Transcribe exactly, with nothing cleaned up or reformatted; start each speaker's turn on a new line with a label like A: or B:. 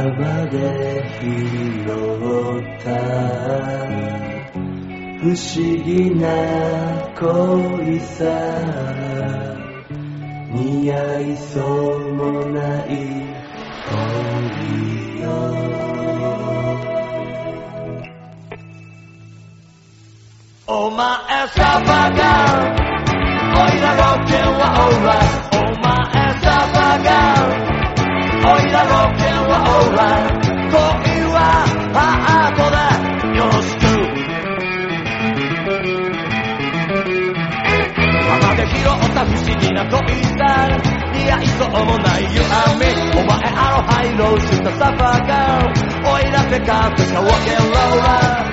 A: まで拾った不思議な恋さ、似合いそうもない恋よ。お前サバがおいらごけんはオーライ、お前サバがおいらごけんはオーライ、恋はハートでよろしく。浜で拾った不思議な恋さ、似合いそうもないゆあみ、お前アロハイローしたサバがおいらせかせかわけんローラー